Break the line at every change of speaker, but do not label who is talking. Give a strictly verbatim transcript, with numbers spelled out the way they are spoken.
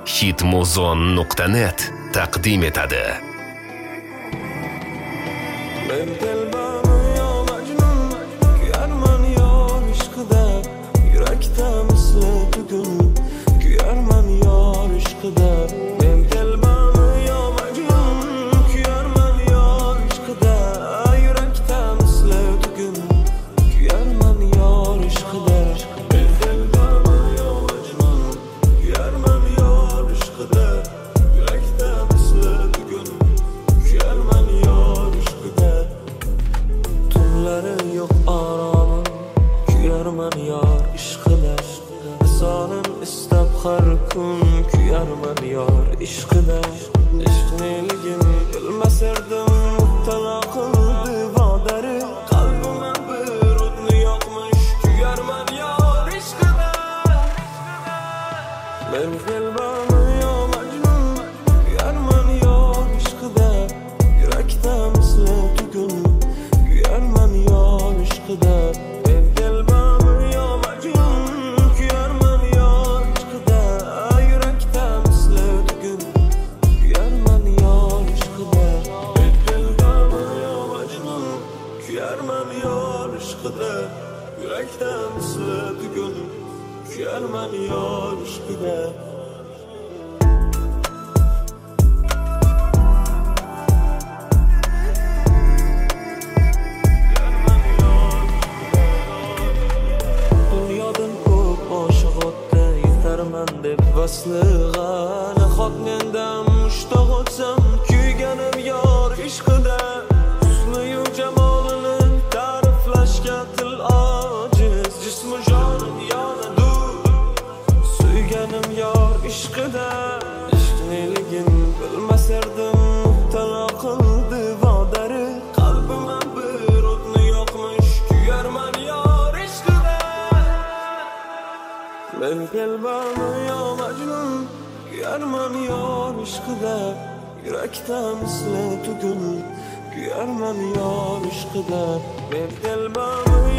hitmuzon nuqta net taqdim etadi.
Men telbam yo majnun, kuyarman yor ishqida, yurakda misli tugun, kuyarman yor ishqida. Men telbam yo majnun, kuyarman yor ishqida, yurakda misli tugun, kuyarman yor ishqida. Men telbam yo majnun, kuyarman yor ishqida, yurakda misli tugun, kuyarman yor ishqida. Tunlari yo'q oromim, kuyarman yor ishqida. Sonim istab har kun, kuyarman yor ishqida. Ishqniligin bilmasardim, mubtalo qildi vodari. Qalbimga bir o'tni yoqmish, kuyarman yor ishqida. Men telbam yo majnun, kuyarman yor ishqida, yurakda misli tugun, kuyarman yor ishqida. Men telbam yo majnun, kuyarman yor ishqida, yurakda misli tugun, kuyarman yor ishqida. Men telbam yo majnun, kuyarman yor ishqida, yurakda misli tugun, kuyarman yor ishqida. Dunyodan ko'p oshiq o'tdi, yetarman deb vasliga. Nahot mendan mushtoq o'tsam, kuyganim yor ishqida. Husni-yu jamolini ta'riflashga til ojiz, jismu jonim yonadi, suyganim yor ishqida. Ishqniligin bilmasardim, mubtalo qildi vodari. Qalbimga bir o'tni yoqmish, kuyarman yor ishqida. Men telbam yo majnun, kuyarman yor ishqida, yurakda misli tugun, kuyarman yor ishqida. Men telbam